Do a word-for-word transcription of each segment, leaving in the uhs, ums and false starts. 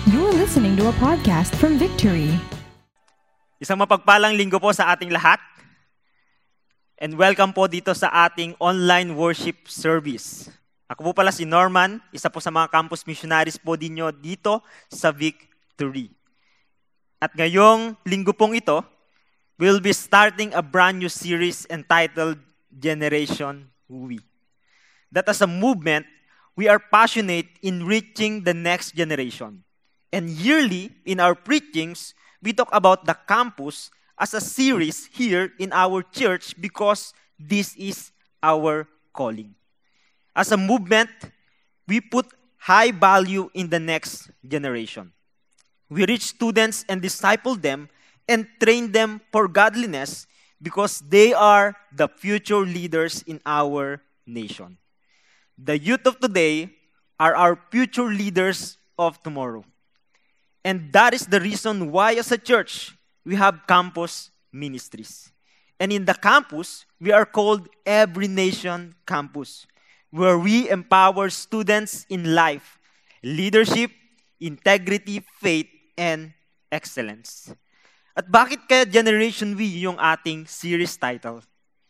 You're listening to a podcast from Victory. Isang mapagpalang linggo po sa ating lahat. And welcome po dito sa ating online worship service. Ako po pala si Norman, isa po sa mga campus missionaries po dinyo dito sa Victory. At ngayong linggo pong ito, we'll be starting a brand new series entitled Generation We. That as a movement, we are passionate in reaching the next generation. And yearly, in our preachings, we talk about the campus as a series here in our church because this is our calling. As a movement, we put high value in the next generation. We reach students and disciple them and train them for godliness because they are the future leaders in our nation. The youth of today are our future leaders of tomorrow. And that is the reason why as a church, we have campus ministries. And in the campus, we are called Every Nation Campus, where we empower students in life, leadership, integrity, faith, and excellence. At bakit kaya Generation We yung ating series title?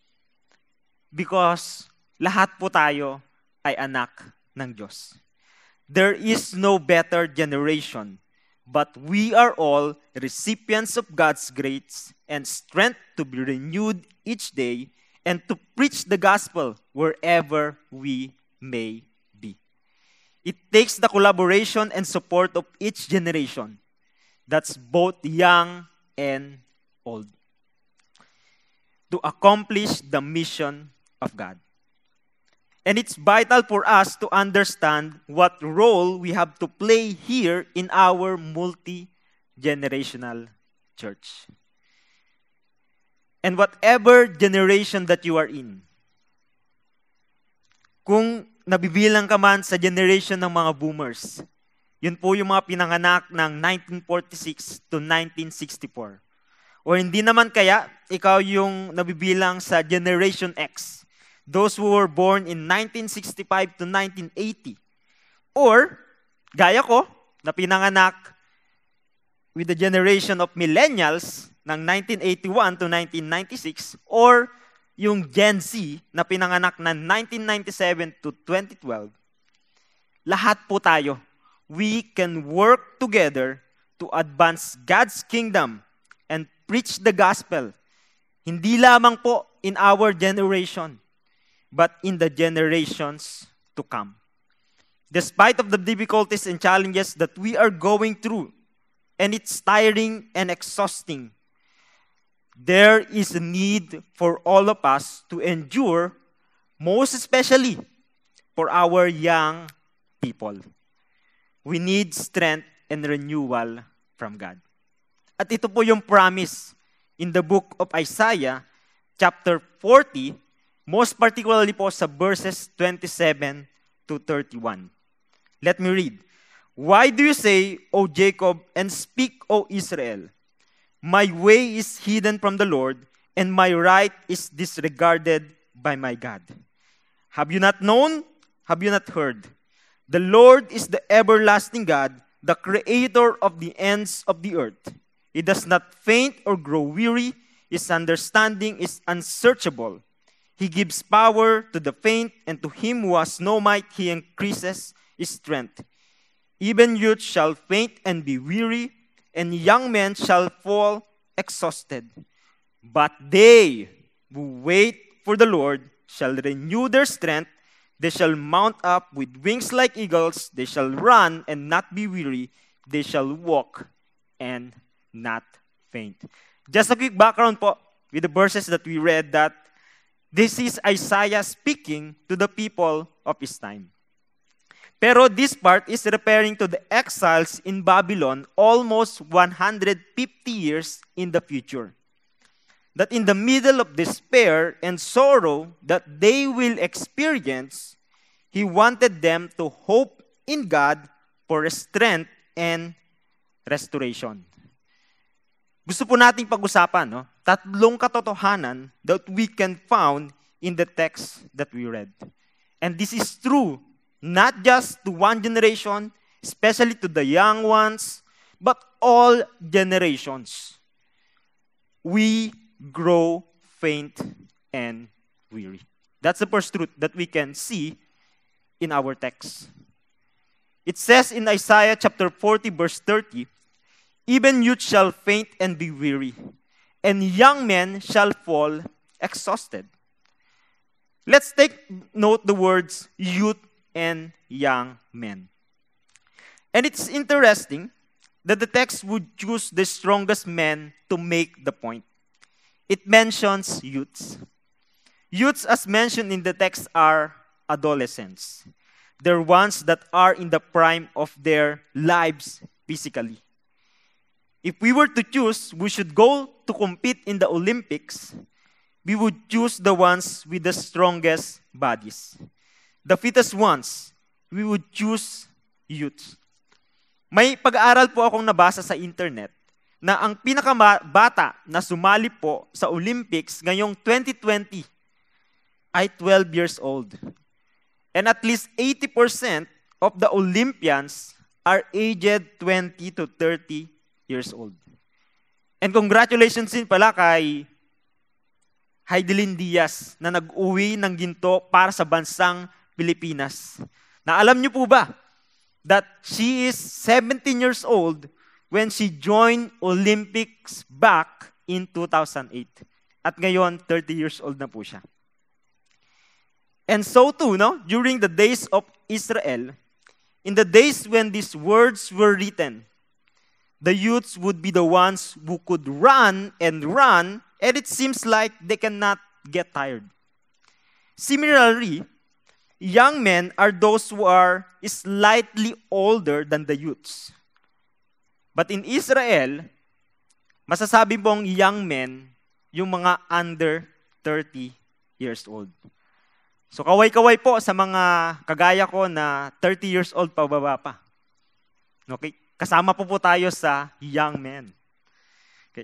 Because lahat po tayo ay anak ng Diyos. There is no better generation, but we are all recipients of God's grace and strength to be renewed each day and to preach the gospel wherever we may be. It takes the collaboration and support of each generation. That's both young and old, to accomplish the mission of God. And it's vital for us to understand what role we have to play here in our multi-generational church. And whatever generation that you are in, kung nabibilang ka man sa generation ng mga boomers, yun po yung mga pinanganak ng nineteen forty-six to nineteen sixty-four. O hindi naman kaya, ikaw yung nabibilang sa Generation X, those who were born in nineteen sixty-five to nineteen eighty. Or, gaya ko, na pinanganak with the generation of millennials ng nineteen eighty-one to nineteen ninety-six. Or, yung Gen Z na pinanganak ng nineteen ninety-seven to twenty twelve. Lahat po tayo, we can work together to advance God's kingdom and preach the gospel. Hindi lamang po in our generation, but in the generations to come. Despite of the difficulties and challenges that we are going through, and it's tiring and exhausting, there is a need for all of us to endure, most especially for our young people. We need strength and renewal from God. At ito po yung promise in the book of Isaiah, chapter forty, most particularly po sa verses twenty-seven to thirty-one. Let me read. Why do you say, O Jacob, and speak, O Israel? My way is hidden from the Lord, and my right is disregarded by my God. Have you not known? Have you not heard? The Lord is the everlasting God, the creator of the ends of the earth. He does not faint or grow weary. His understanding is unsearchable. He gives power to the faint, and to him who has no might, he increases his strength. Even youth shall faint and be weary, and young men shall fall exhausted. But they who wait for the Lord shall renew their strength. They shall mount up with wings like eagles. They shall run and not be weary. They shall walk and not faint. Just a quick background po with the verses that we read, that this is Isaiah speaking to the people of his time. Pero this part is referring to the exiles in Babylon almost one hundred fifty years in the future. That in the middle of despair and sorrow that they will experience, he wanted them to hope in God for strength and restoration. Gusto po nating pag-usapan, no? Tatlong katotohanan that we can found in the text that we read. And this is true not just to one generation, especially to the young ones, but all generations. We grow faint and weary. That's the first truth that we can see in our text. It says in Isaiah chapter forty, verse thirty, even youth shall faint and be weary, and young men shall fall exhausted. Let's take note the words youth and young men. And it's interesting that the text would choose the strongest men to make the point. It mentions youths. Youths, as mentioned in the text, are adolescents. They're ones that are in the prime of their lives physically. If we were to choose, we should go to compete in the Olympics, we would choose the ones with the strongest bodies. The fittest ones, we would choose youths. May pag-aaral po akong nabasa sa internet na ang pinakabata na sumali po sa Olympics ngayong twenty twenty ay twelve years old. And at least eighty percent of the Olympians are aged twenty to thirty years old. And congratulations din pala kay Heidelin Diaz na nag-uwi ng ginto para sa bansang Pilipinas. Na alam niyo po ba that she is seventeen years old when she joined Olympics back in two thousand eight. At ngayon, thirty years old na po siya. And so too, no, during the days of Israel, in the days when these words were written, the youths would be the ones who could run and run, and it seems like they cannot get tired. Similarly, young men are those who are slightly older than the youths. But in Israel, masasabi pong young men, yung mga under thirty years old. So kaway-kaway po sa mga kagaya ko na thirty years old pa baba pa. Okay? Kasama po po tayo sa young men. Okay?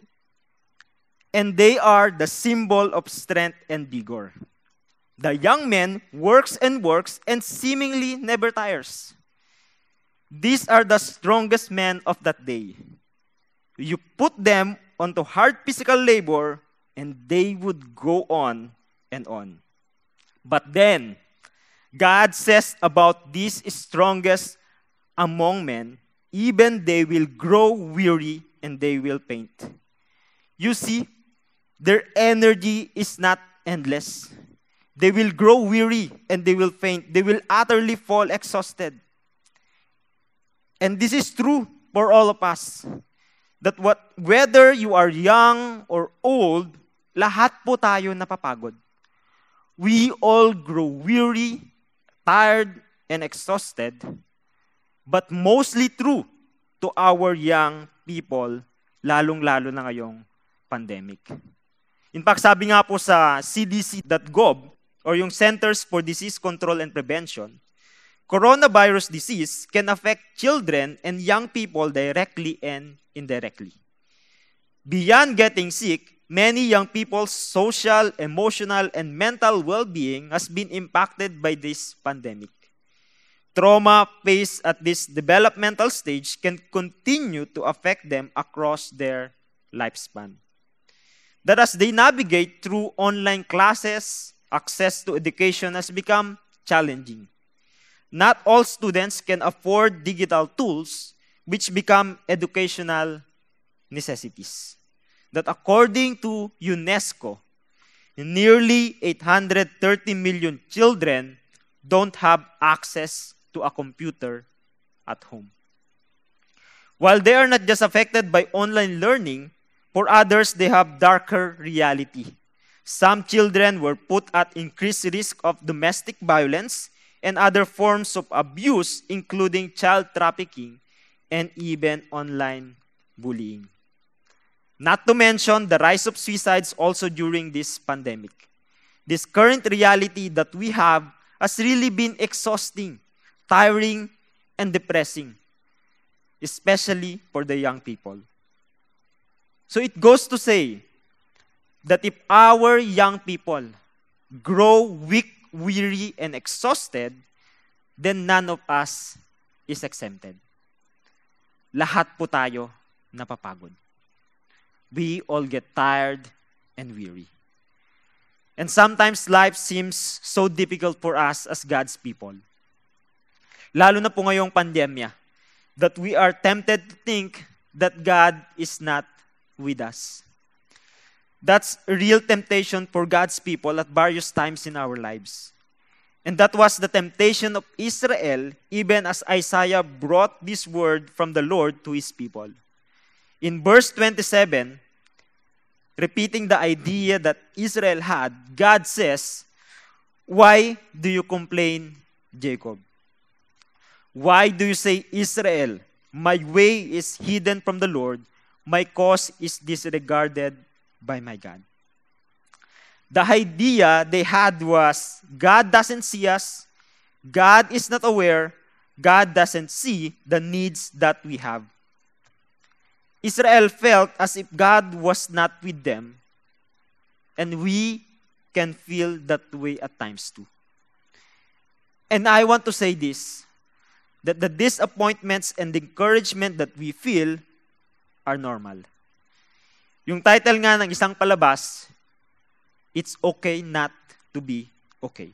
And they are the symbol of strength and vigor. The young man works and works and seemingly never tires. These are the strongest men of that day. You put them onto hard physical labor and they would go on and on. But then, God says about these strongest among men, even they will grow weary and they will faint. You see, their energy is not endless. They will grow weary and they will faint. They will utterly fall exhausted. And this is true for all of us. That what, whether you are young or old, lahat po tayo napapagod. We all grow weary, tired, and exhausted. But mostly true to our young people, lalong-lalo na ngayong pandemic. In fact, sabi nga po sa C D C dot gov, or yung Centers for Disease Control and Prevention, coronavirus disease can affect children and young people directly and indirectly. Beyond getting sick, many young people's social, emotional, and mental well-being has been impacted by this pandemic. Trauma faced at this developmental stage can continue to affect them across their lifespan. That as they navigate through online classes, access to education has become challenging. Not all students can afford digital tools, which become educational necessities. That according to UNESCO, nearly eight hundred thirty million children don't have access to a computer at home. While they are not just affected by online learning, for others, they have darker reality. Some children were put at increased risk of domestic violence and other forms of abuse, including child trafficking and even online bullying. Not to mention the rise of suicides also during this pandemic. This current reality that we have has really been exhausting, tiring, and depressing, especially for the young people. So it goes to say that if our young people grow weak, weary, and exhausted, then none of us is exempted. lahat po tayo napapagod. We all get tired and weary. And sometimes life seems so difficult for us as God's people. Lalo na po ngayong pandemya, that we are tempted to think that God is not with us. That's a real temptation for God's people at various times in our lives. And that was the temptation of Israel, even as Isaiah brought this word from the Lord to his people. In verse twenty-seven, repeating the idea that Israel had, God says, "Why do you complain, Jacob? Why do you say, Israel, my way is hidden from the Lord, my cause is disregarded by my God?" The idea they had was, God doesn't see us, God is not aware, God doesn't see the needs that we have. Israel felt as if God was not with them, and we can feel that way at times too. And I want to say this, that the disappointments and the encouragement that we feel are normal. Yung title nga ng isang palabas, "It's okay not to be okay."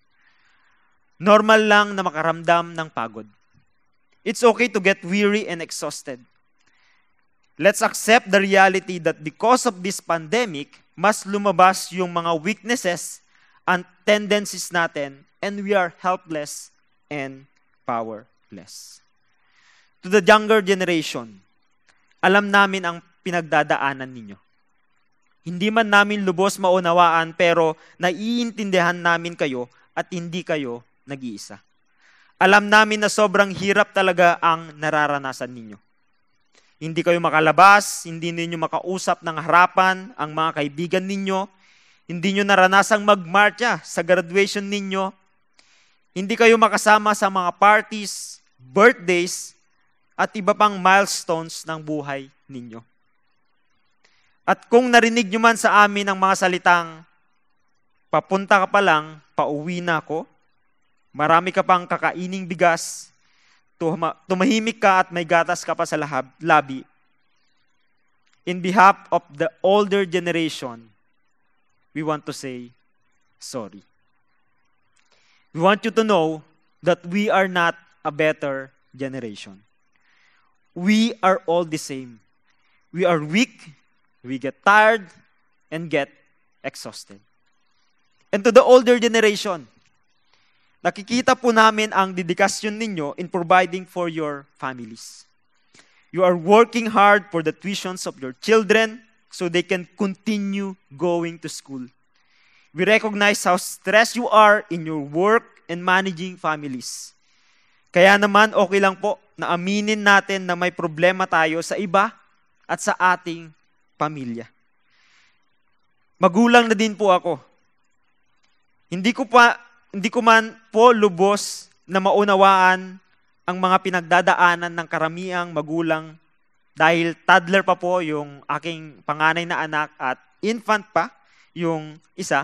Normal lang na makaramdam ng pagod. It's okay to get weary and exhausted. Let's accept the reality that because of this pandemic, mas lumabas yung mga weaknesses and tendencies natin, and we are helpless and powerless. To the younger generation, alam namin ang pinagdadaanan ninyo. Hindi man namin lubos maunawaan, pero naiintindihan namin kayo at hindi kayo nag-iisa. Alam namin na sobrang hirap talaga ang nararanasan ninyo. Hindi kayo makalabas, hindi ninyo makausap ng harapan ang mga kaibigan ninyo, hindi nyo naranasang magmarcha sa graduation ninyo, hindi kayo makasama sa mga parties, birthdays, at iba pang milestones ng buhay ninyo. At kung narinig nyo man sa amin ang mga salitang, "Papunta ka pa lang, pauwi na ako, marami ka pang kakaining bigas, tumahimik ka at may gatas ka pa sa lahab, labi," in behalf of the older generation, we want to say, sorry. We want you to know that we are not a better generation. We are all the same. We are weak, we get tired, and get exhausted. And to the older generation, nakikita po namin ang dedikasyon ninyo in providing for your families. You are working hard for the tuitions of your children so they can continue going to school. We recognize how stressed you are in your work and managing families. Kaya naman okay lang po na aminin natin na may problema tayo sa iba at sa ating pamilya. Magulang na din po ako. Hindi ko pa hindi ko man po lubos na maunawaan ang mga pinagdadaanan ng karamiang magulang dahil toddler pa po yung aking panganay na anak at infant pa yung isa.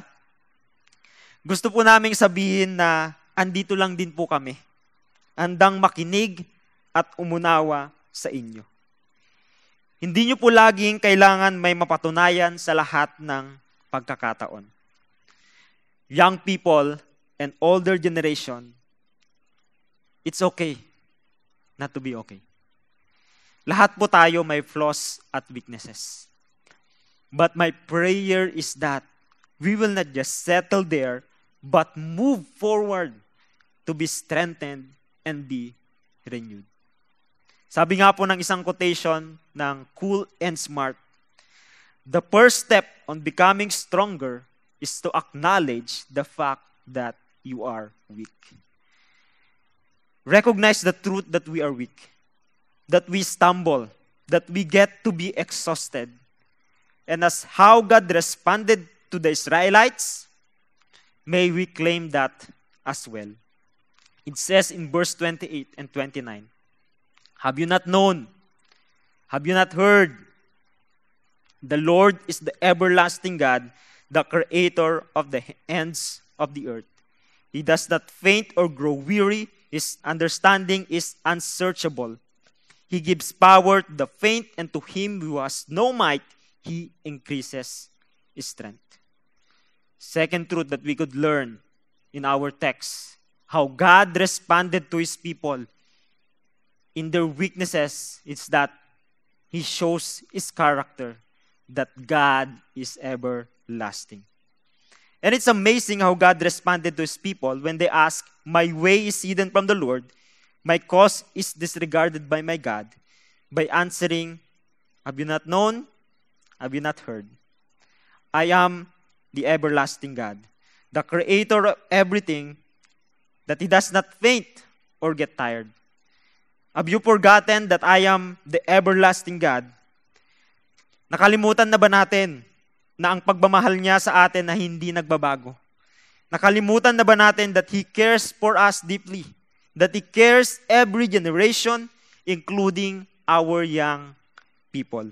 Gusto po naming sabihin na andito lang din po kami. Handang makinig at umunawa sa inyo. Hindi nyo po laging kailangan may mapatunayan sa lahat ng pagkakataon. Young people and older generation, it's okay not to be okay. Lahat po tayo may flaws at weaknesses. But my prayer is that we will not just settle there, but move forward to be strengthened and be renewed. Sabi nga po ng isang quotation ng Cool and Smart, "The first step on becoming stronger is to acknowledge the fact that you are weak." Recognize the truth that we are weak, that we stumble, that we get to be exhausted. And as how God responded to the Israelites, may we claim that as well. It says in verse twenty-eight and twenty-nine, "Have you not known? Have you not heard? The Lord is the everlasting God, the creator of the ends of the earth. He does not faint or grow weary. His understanding is unsearchable. He gives power to the faint, and to him who has no might, He increases strength. Second truth that we could learn in our text, how God responded to His people in their weaknesses, is that He shows His character, that God is everlasting. And it's amazing how God responded to His people when they ask, "My way is hidden from the Lord, my cause is disregarded by my God," by answering, "Have you not known? Have you not heard? I am the everlasting God, the creator of everything, that He does not faint or get tired. Have you forgotten that I am the everlasting God?" Nakalimutan na ba natin na ang pagmamahal niya sa atin na hindi nagbabago? Nakalimutan na ba natin that He cares for us deeply? That He cares every generation, including our young people.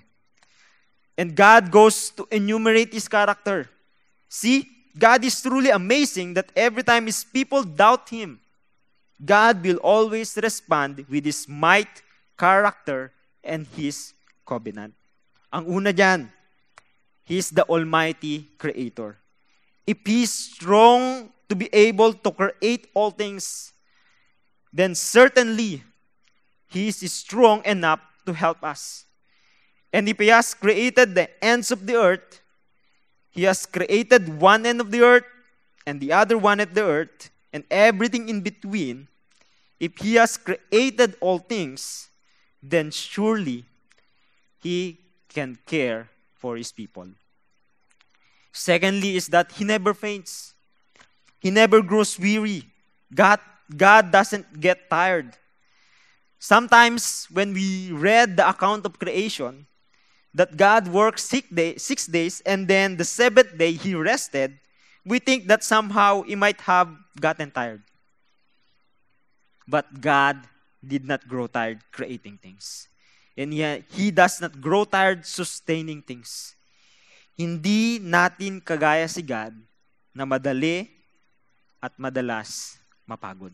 And God goes to enumerate His character. See, God is truly amazing that every time His people doubt Him, God will always respond with His might, character, and His covenant. Ang una dyan, He is the Almighty Creator. If He is strong to be able to create all things, then certainly He is strong enough to help us. And if He has created the ends of the earth, He has created one end of the earth and the other one of the earth and everything in between. If He has created all things, then surely He can care for His people. Secondly is that He never faints. He never grows weary. God, God doesn't get tired. Sometimes when we read the account of creation, that God worked six, day, six days and then the seventh day He rested, we think that somehow He might have gotten tired. But God did not grow tired creating things. And yet, He does not grow tired sustaining things. Hindi natin kagaya si God na madali at madalas mapagod.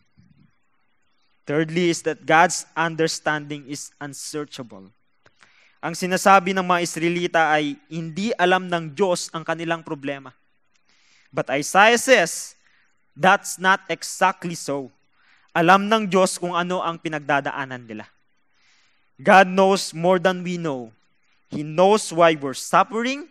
Thirdly is that God's understanding is unsearchable. Ang sinasabi ng mga Israelita ay hindi alam ng Diyos ang kanilang problema. But Isaiah says, that's not exactly so. Alam ng Diyos kung ano ang pinagdadaanan nila. God knows more than we know. He knows why we're suffering.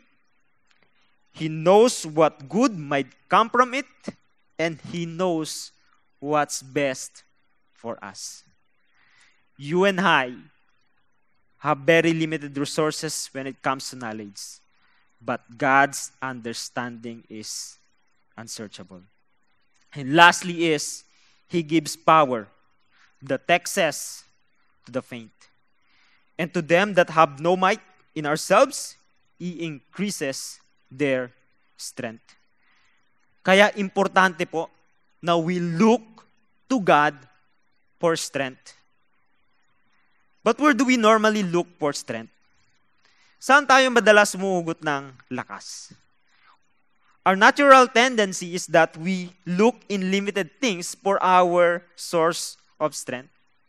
He knows what good might come from it. And He knows what's best for us. You and I have very limited resources when it comes to knowledge. But God's understanding is unsearchable. And lastly is, He gives power, the text says, to the faint. And to them that have no might in ourselves, He increases their strength. Kaya importante po na we look to God for strength. But where do we normally look for strength? Saan tayo madalas sumuhugot ng lakas? Our natural tendency is that we look in limited things for our source of strength.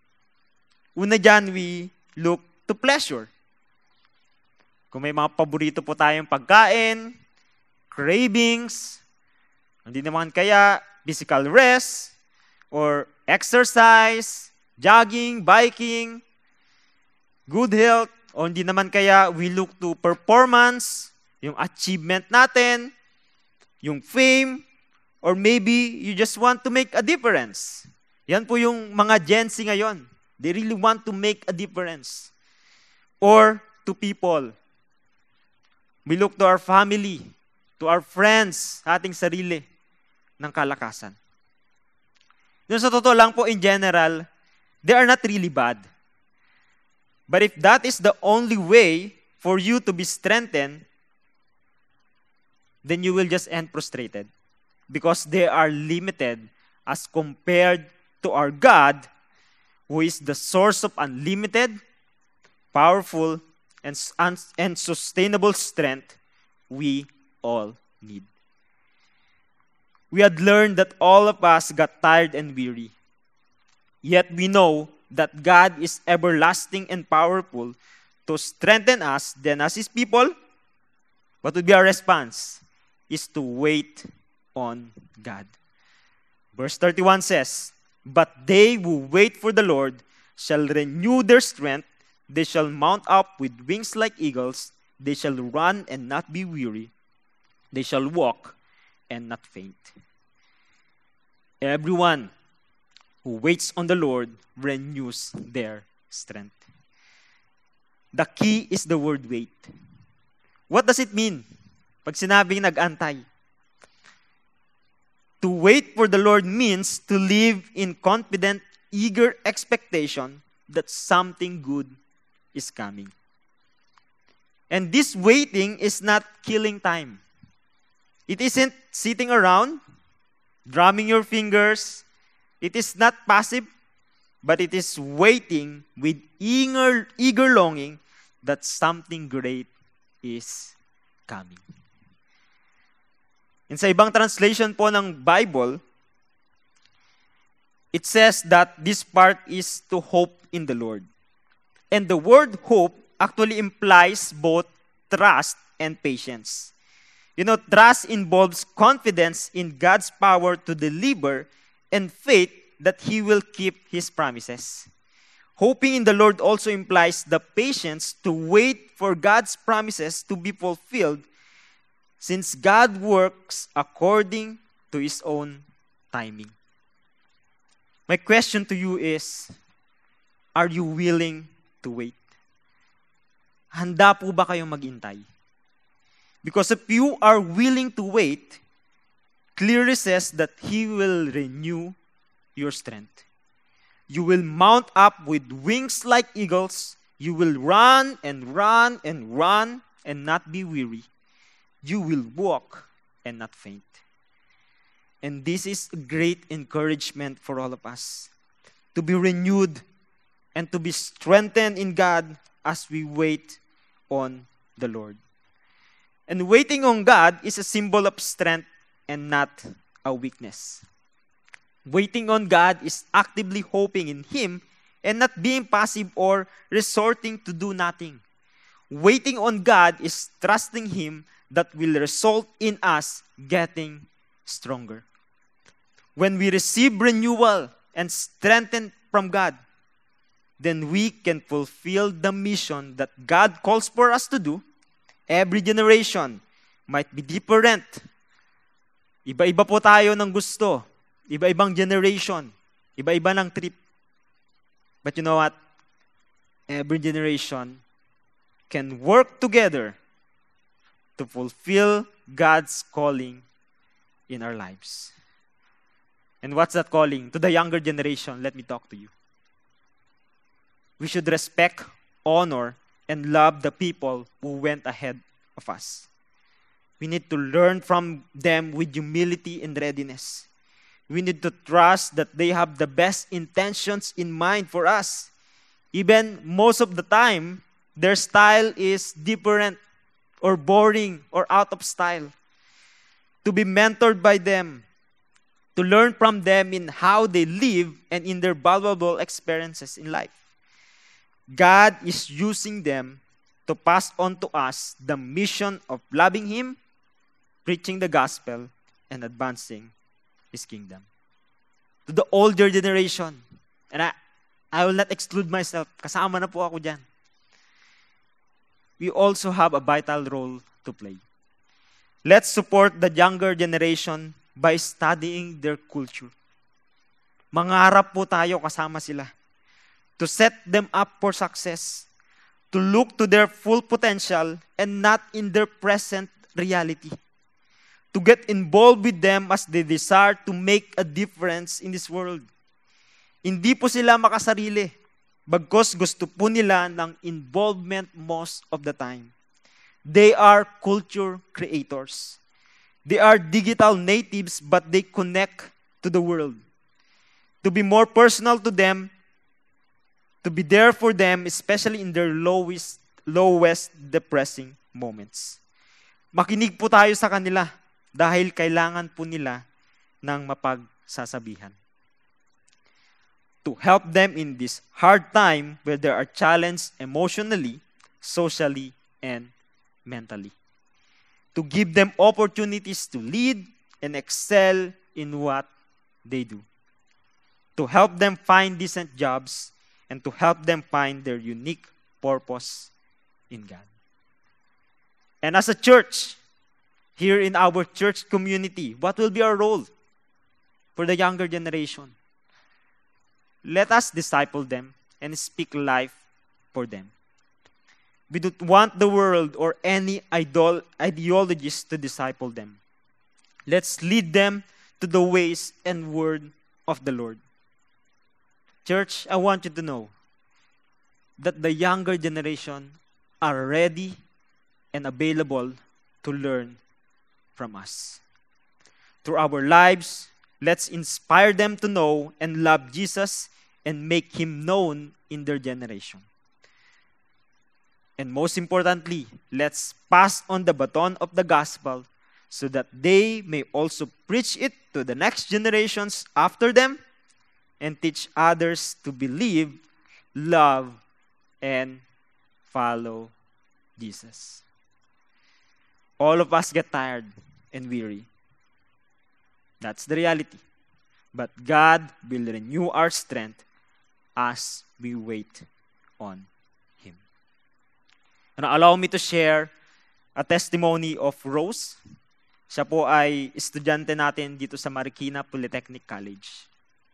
Una dyan, we look to pleasure. Kung may mga paborito po tayong pagkain, cravings, hindi naman kaya physical rest, or exercise, jogging, biking, good health, o hindi naman kaya we look to performance, yung achievement natin, yung fame, or maybe you just want to make a difference. Yan po yung mga Gen Z ngayon. They really want to make a difference. Or to people. We look to our family, to our friends, sa ating sarili ng kalakasan. Yung sa totoo lang po, in general, they are not really bad. But if that is the only way for you to be strengthened, then you will just end frustrated. Because they are limited as compared to our God, who is the source of unlimited, powerful, and, and sustainable strength we all need. We had learned that all of us got tired and weary. Yet we know that God is everlasting and powerful to strengthen us, then as His people, what would be our response? Is to wait on God. Verse thirty-one says, "But they who wait for the Lord shall renew their strength. They shall mount up with wings like eagles. They shall run and not be weary. They shall walk and not faint." Everyone who waits on the Lord renews their strength. The key is the word wait. What does it mean pag sinabing nag-antay? To wait for the Lord means to live in confident, eager expectation that something good is coming. And this waiting is not killing time. It isn't sitting around, drumming your fingers. It is not passive, but it is waiting with eager, eager longing that something great is coming. And sa ibang translation po ng Bible, it says that this part is to hope in the Lord. And the word hope actually implies both trust and patience. You know, trust involves confidence in God's power to deliver and faith that He will keep His promises. Hoping in the Lord also implies the patience to wait for God's promises to be fulfilled, since God works according to His own timing. My question to you is, are you willing to wait? Handa po ba kayong maghintay? Because if you are willing to wait, clearly says that He will renew your strength. You will mount up with wings like eagles. You will run and run and run and not be weary. You will walk and not faint. And this is a great encouragement for all of us, to be renewed and to be strengthened in God as we wait on the Lord. And waiting on God is a symbol of strength and not a weakness. Waiting on God is actively hoping in Him and not being passive or resorting to do nothing. Waiting on God is trusting Him that will result in us getting stronger. When we receive renewal and strength from God, then we can fulfill the mission that God calls for us to do. Every generation might be different. Iba-iba po tayo ng gusto. Iba-ibang generation. Iba-iba ng trip. But you know what? Every generation can work together to fulfill God's calling in our lives. And what's that calling? To the younger generation, let me talk to you. We should respect, honor, and love the people who went ahead of us. We need to learn from them with humility and readiness. We need to trust that they have the best intentions in mind for us. Even most of the time, their style is different or boring or out of style. To be mentored by them, to learn from them in how they live and in their valuable experiences in life. God is using them to pass on to us the mission of loving Him, preaching the gospel, and advancing His kingdom. To the older generation, and I, I will not exclude myself, kasama na po ako dyan. We also have a vital role to play. Let's support the younger generation by studying their culture. Mangarap po tayo kasama sila. To set them up for success. To look to their full potential and not in their present reality. To get involved with them as they desire to make a difference in this world. Hindi po sila makasarili, bagkus gusto po nila ng involvement most of the time. They are culture creators. They are digital natives, but they connect to the world. To be more personal to them, to be there for them, especially in their lowest, lowest depressing moments. Makinig po tayo sa kanila dahil kailangan po nila ng mapagsasabihan. to help them in this hard time where they are challenged emotionally, socially, and mentally. To give them opportunities to lead and excel in what they do. To help them find decent jobs and to help them find their unique purpose in God. And as a church, here in our church community, what will be our role for the younger generation? Let us disciple them and speak life for them. We don't want the world or any idol, ideologies to disciple them. Let's lead them to the ways and word of the Lord. Church, I want you to know that the younger generation are ready and available to learn from us. Through our lives, let's inspire them to know and love Jesus and make Him known in their generation. And most importantly, let's pass on the baton of the gospel so that they may also preach it to the next generations after them and teach others to believe, love, and follow Jesus. All of us get tired and weary. That's the reality. But God will renew our strength as we wait on Him. And allow me to share a testimony of Rose. Siya po ay estudyante natin dito sa Marikina Polytechnic College.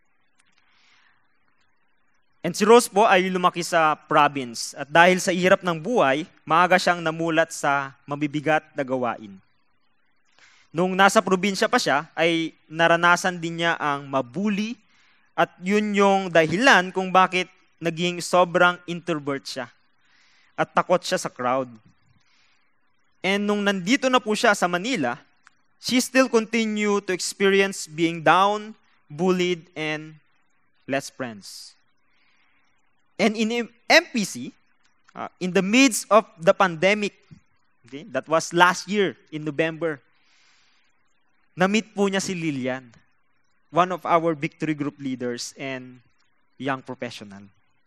And si Rose po ay lumaki sa province. At dahil sa hirap ng buhay, maaga siyang namulat sa mabibigat na gawain. Nung nasa probinsya pa siya, ay naranasan din niya ang mabuli at yun yung dahilan kung bakit naging sobrang introvert siya. At takot siya sa crowd. And nung nandito na po siya sa Manila, she still continue to experience being down, bullied, and less friends. And in M P C, uh, in the midst of the pandemic, okay, that was last year in November, na-meet po niya si Lilian, one of our Victory Group leaders and young professional.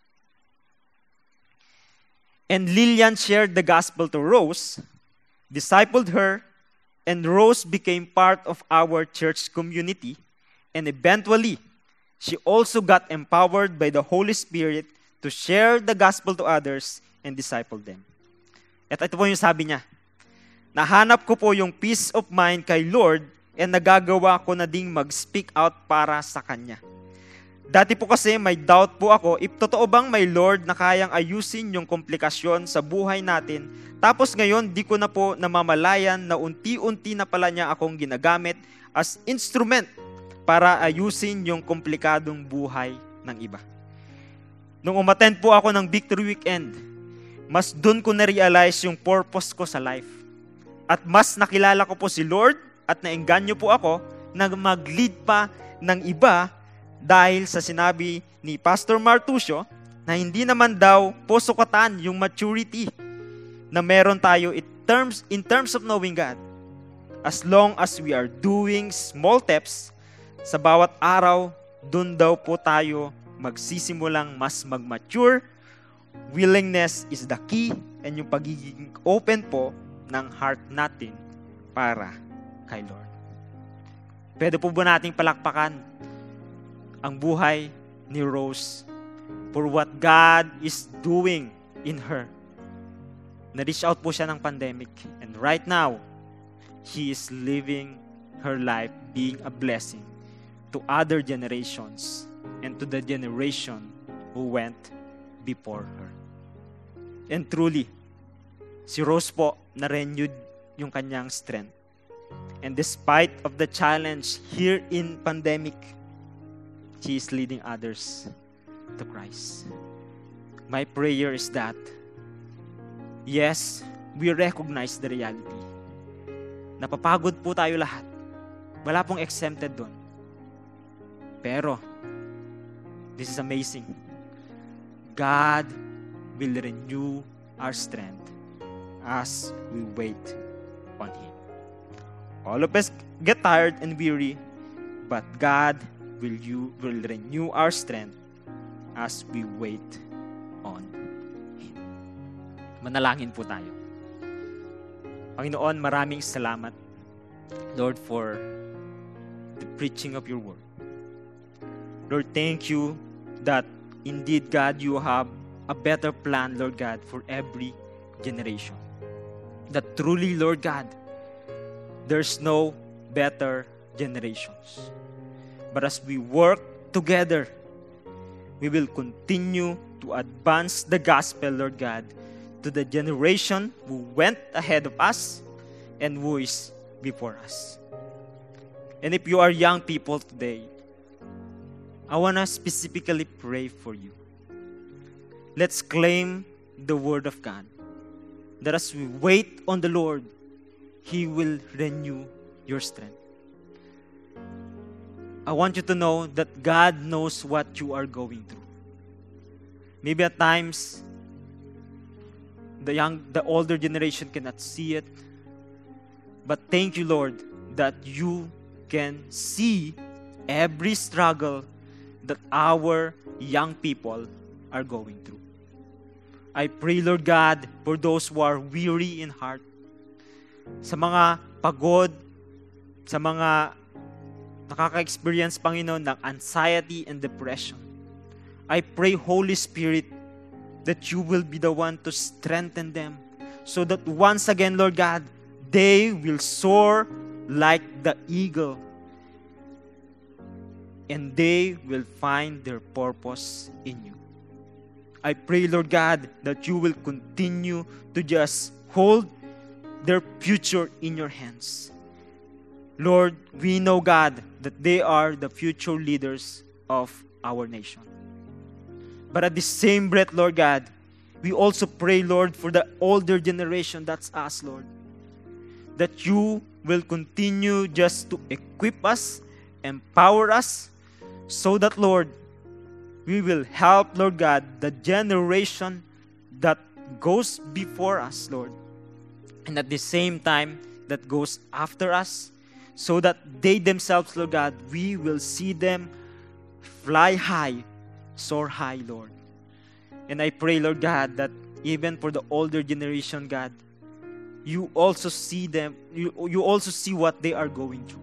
And Lilian shared the gospel to Rose, discipled her, and Rose became part of our church community, and eventually, she also got empowered by the Holy Spirit to share the gospel to others and disciple them. At ito po yung sabi niya, nahanap ko po yung peace of mind kay Lord and nagagawa ko na ding mag-speak out para sa Kanya. Dati po kasi may doubt po ako if totoo bang may Lord na kayang ayusin yung komplikasyon sa buhay natin. Tapos ngayon, di ko na po namamalayan na unti-unti na pala niya akong ginagamit as instrument para ayusin yung komplikadong buhay ng iba. Nung umattend po ako ng Victory Weekend, mas dun ko na-realize yung purpose ko sa life. At mas nakilala ko po si Lord at naengganyo po ako na mag-lead pa ng iba dahil sa sinabi ni Pastor Martusio na hindi naman daw po sukatan yung maturity na meron tayo in terms, in terms of knowing God. As long as we are doing small steps, sa bawat araw, dun daw po tayo magsisimulang mas mag-mature. Willingness is the key and yung pagiging open po ng heart natin para kay Lord. Pwede po ba nating palakpakan ang buhay ni Rose for what God is doing in her? Na-reach out po siya ng pandemic and right now, she is living her life being a blessing to other generations and to the generation who went before her. And truly, si Rose po na-renewed yung kanyang strength. And despite of the challenge here in pandemic, she is leading others to Christ. My prayer is that, yes, we recognize the reality. Napapagod po tayo lahat. Wala pong exempted doon. Pero, this is amazing. God will renew our strength as we wait on Him. All of us get tired and weary, but God will, you, will renew our strength as we wait on Him. Manalangin po tayo. Panginoon, maraming salamat, Lord, for the preaching of your word. Lord, thank you that indeed, God, you have a better plan, Lord God, for every generation. That truly, Lord God, there's no better generations. But as we work together, we will continue to advance the gospel, Lord God, to the generation who went ahead of us and who is before us. And if you are young people today, I want to specifically pray for you. Let's claim the word of God. That as we wait on the Lord, He will renew your strength. I want you to know that God knows what you are going through. Maybe at times, the young, the older generation cannot see it. But thank you, Lord, that you can see every struggle that our young people are going through. I pray, Lord God, for those who are weary in heart, sa mga pagod, sa mga nakaka-experience, Panginoon, ng anxiety and depression. I pray, Holy Spirit, that you will be the one to strengthen them so that once again, Lord God, they will soar like the eagle and they will find their purpose in you. I pray, Lord God, that you will continue to just hold their future in your hands. Lord, we know, God, that they are the future leaders of our nation. But at the same breath, Lord God, we also pray, Lord, for the older generation, that's us, Lord, that you will continue just to equip us, empower us, so that, Lord, we will help, Lord God, the generation that goes before us, Lord, and at the same time that goes after us, so that they themselves, Lord God, we will see them fly high, soar high, Lord. And I pray, Lord God, that even for the older generation, God, you also see them, you, you also see what they are going through.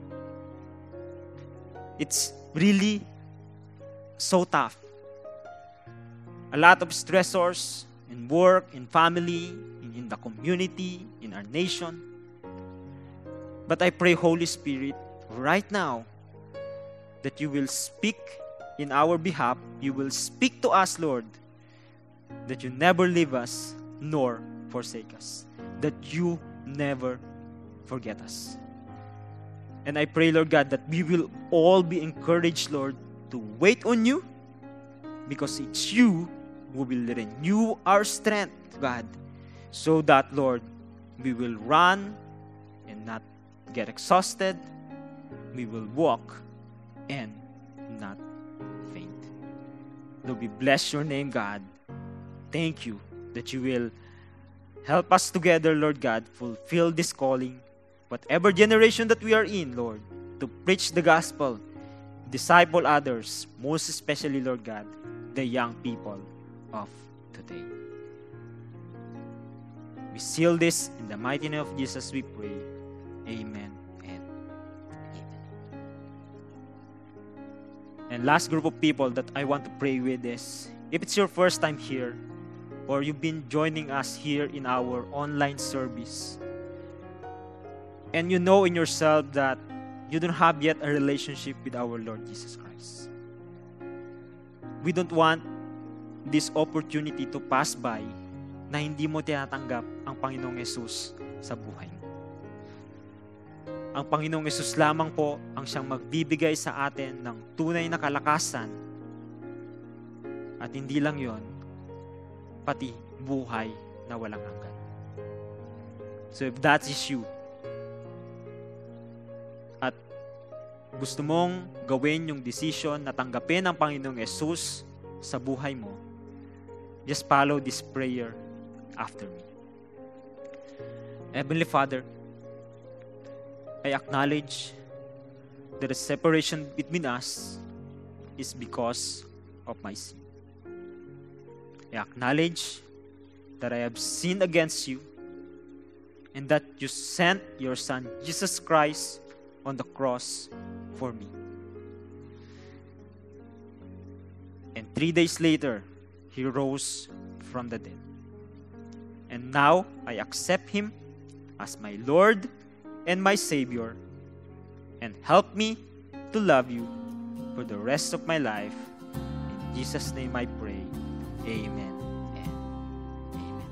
It's really so tough. A lot of stressors in work, in family, in, in the community, in our nation. But I pray, Holy Spirit, right now, that you will speak in our behalf. You will speak to us, Lord, that you never leave us nor forsake us. That you never forget us. And I pray, Lord God, that we will all be encouraged, Lord, to wait on you, because it's you who will renew our strength, God, so that, Lord, we will run and not get exhausted. We will walk and not faint. Lord, we bless your name, God. Thank you that you will help us together, Lord God, fulfill this calling, whatever generation that we are in, Lord, to preach the gospel, disciple others, most especially, Lord God, the young people of today. We seal this in the mighty name of Jesus, we pray. Amen and amen. And last group of people that I want to pray with is, if it's your first time here, or you've been joining us here in our online service, and you know in yourself that you don't have yet a relationship with our Lord Jesus Christ. We don't want this opportunity to pass by na hindi mo tinatanggap ang Panginoong Yesus sa buhay mo. Ang Panginoong Yesus lamang po ang siyang magbibigay sa atin ng tunay na kalakasan, at hindi lang yon, pati buhay na walang hanggan. So if that is you, at gusto mong gawin yung decision na tanggapin ang Panginoong Yesus sa buhay mo, just follow this prayer after me. Heavenly Father, I acknowledge that the separation between us is because of my sin. I acknowledge that I have sinned against you and that you sent your Son, Jesus Christ, on the cross for me. And three days later, He rose from the dead. And now I accept Him as my Lord and my Savior, and help me to love you for the rest of my life. In Jesus' name I pray. Amen and amen.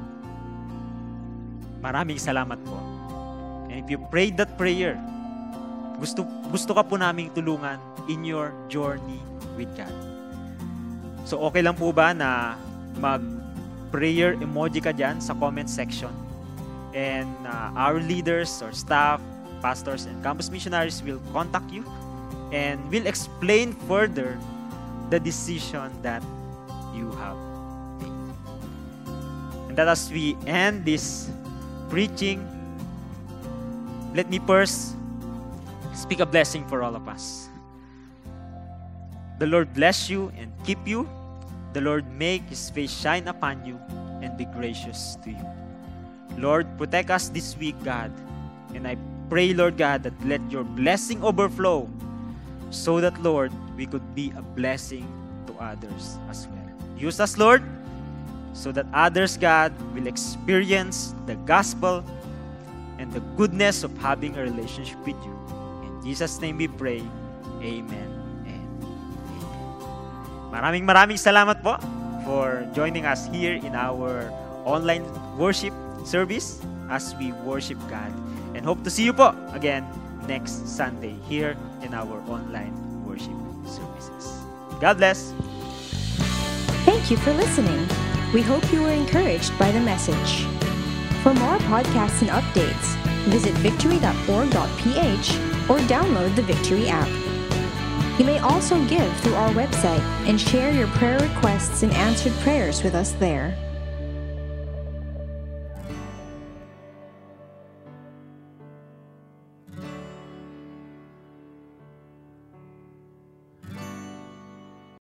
Maraming salamat po. And if you prayed that prayer, gusto, gusto ka po naming tulungan in your journey with God. So okay lang po ba na mag-prayer emoji ka dyan sa comment section? And uh, our leaders or staff, pastors, and campus missionaries will contact you and will explain further the decision that you have made. And that as we end this preaching, let me first speak a blessing for all of us. The Lord bless you and keep you. The Lord make His face shine upon you and be gracious to you. Lord, protect us this week, God. And I pray, Lord God, that let your blessing overflow so that, Lord, we could be a blessing to others as well. Use us, Lord, so that others, God, will experience the gospel and the goodness of having a relationship with you. In Jesus' name we pray. Amen and amen. Maraming maraming salamat po for joining us here in our online worship service as we worship God. And hope to see you po again next Sunday here in our online worship services. God bless. Thank you for listening. We hope you were encouraged by the message. For more podcasts and updates, visit victory dot org dot p h or download the Victory app. You may also give through our website and share your prayer requests and answered prayers with us there.